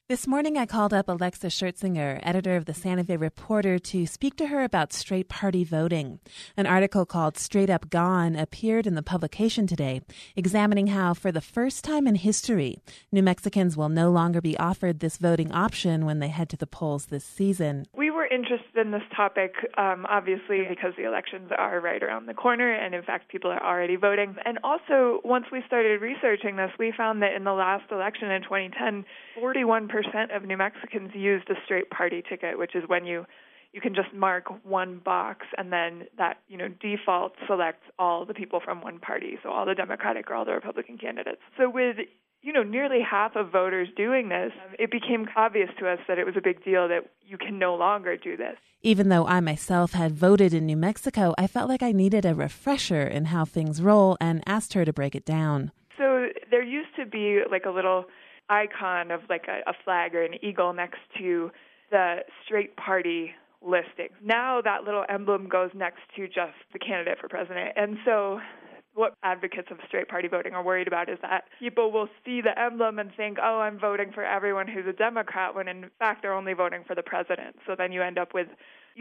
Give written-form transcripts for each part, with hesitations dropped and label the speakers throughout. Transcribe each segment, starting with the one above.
Speaker 1: This morning, I called up Alexa Schertzinger, editor of the Santa Fe Reporter, to speak to her about straight party voting. An article called Straight Up Gone appeared in the publication today, examining how, for the first time in history, New Mexicans will no longer be offered this voting option when they head to the polls this season.
Speaker 2: We were interested in this topic, obviously, because the elections are right around the corner, and in fact, people are already voting. And also, once we started researching this, we found that in the last election in 2010, 41% of New Mexicans used a straight party ticket, which is when you can just mark one box and then that, default selects all the people from one party, so all the Democratic or all the Republican candidates. So with nearly half of voters doing this, it became obvious to us that it was a big deal that you can no longer do this.
Speaker 1: Even though I myself had voted in New Mexico, I felt like I needed a refresher in how things roll and asked her to break it down.
Speaker 2: So there used to be like a little icon of like a flag or an eagle next to the straight party listing. Now that little emblem goes next to just the candidate for president. And so what advocates of straight party voting are worried about is that people will see the emblem and think, oh, I'm voting for everyone who's a Democrat, when in fact they're only voting for the president. So then you end up with,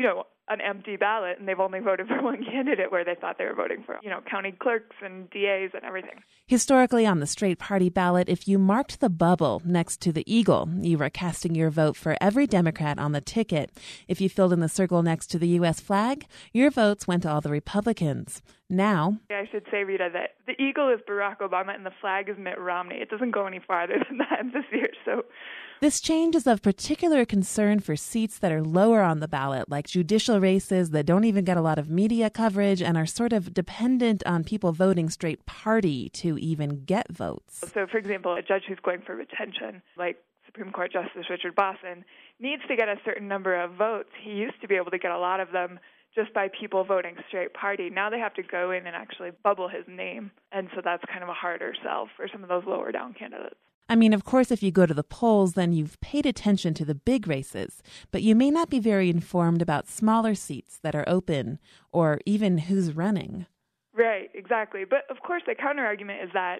Speaker 2: an empty ballot, and they've only voted for one candidate where they thought they were voting for, county clerks and DAs and everything.
Speaker 1: Historically, on the straight party ballot, if you marked the bubble next to the eagle, you were casting your vote for every Democrat on the ticket. If you filled in the circle next to the U.S. flag, your votes went to all the Republicans. Now,
Speaker 2: I should say, Rita, that the eagle is Barack Obama and the flag is Mitt Romney. It doesn't go any farther than that this year. So
Speaker 1: this change is of particular concern for seats that are lower on the ballot, like judicial races that don't even get a lot of media coverage and are sort of dependent on people voting straight party to even get votes.
Speaker 2: So, for example, a judge who's going for retention, like Supreme Court Justice Richard Boston, needs to get a certain number of votes. He used to be able to get a lot of them just by people voting straight party. Now they have to go in and actually bubble his name. And so that's kind of a harder sell for some of those lower down candidates.
Speaker 1: I mean, of course, if you go to the polls, then you've paid attention to the big races, but you may not be very informed about smaller seats that are open or even who's running.
Speaker 2: Right, exactly. But of course, the counter-argument is that,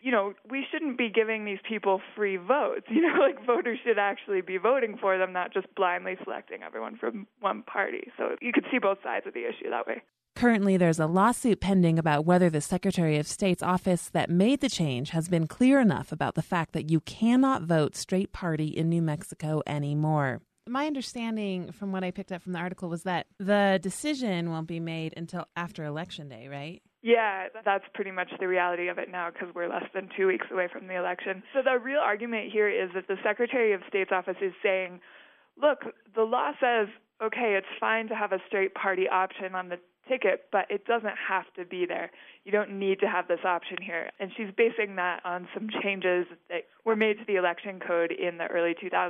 Speaker 2: we shouldn't be giving these people free votes. Voters should actually be voting for them, not just blindly selecting everyone from one party. So you could see both sides of the issue that way.
Speaker 1: Currently, there's a lawsuit pending about whether the Secretary of State's office that made the change has been clear enough about the fact that you cannot vote straight party in New Mexico anymore. My understanding from what I picked up from the article was that the decision won't be made until after Election Day, right?
Speaker 2: Yeah, that's pretty much the reality of it now because we're less than 2 weeks away from the election. So the real argument here is that the Secretary of State's office is saying, look, the law says, okay, it's fine to have a straight party option on the ticket, but it doesn't have to be there. You don't need to have this option here. And she's basing that on some changes that were made to the election code in the early 2000s.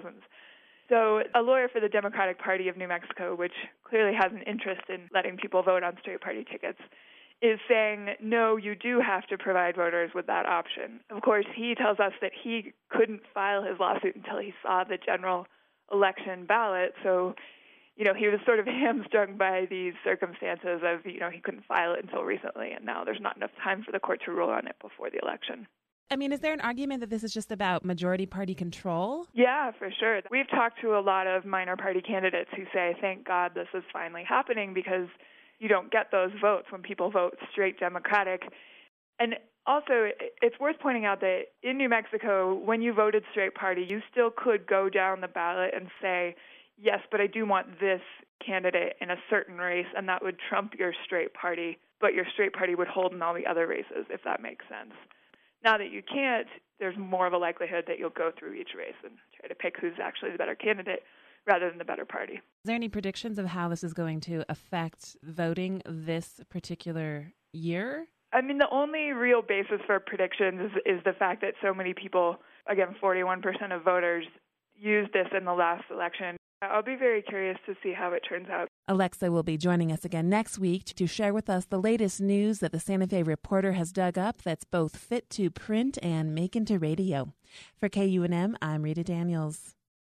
Speaker 2: So a lawyer for the Democratic Party of New Mexico, which clearly has an interest in letting people vote on straight party tickets, is saying, no, you do have to provide voters with that option. Of course, he tells us that he couldn't file his lawsuit until he saw the general election ballot. So, he was sort of hamstrung by these circumstances of, he couldn't file it until recently, and now there's not enough time for the court to rule on it before the election.
Speaker 1: I mean, is there an argument that this is just about majority party control?
Speaker 2: Yeah, for sure. We've talked to a lot of minor party candidates who say, thank God this is finally happening because you don't get those votes when people vote straight Democratic. And also, it's worth pointing out that in New Mexico, when you voted straight party, you still could go down the ballot and say, yes, but I do want this candidate in a certain race, and that would trump your straight party, but your straight party would hold in all the other races, if that makes sense. Now that you can't, there's more of a likelihood that you'll go through each race and try to pick who's actually the better candidate rather than the better party.
Speaker 1: Is there any predictions of how this is going to affect voting this particular year?
Speaker 2: I mean, the only real basis for predictions is the fact that so many people, again, 41% of voters, used this in the last election. I'll be very curious to see how it turns out.
Speaker 1: Alexa will be joining us again next week to share with us the latest news that the Santa Fe Reporter has dug up that's both fit to print and make into radio. For KUNM, I'm Rita Daniels.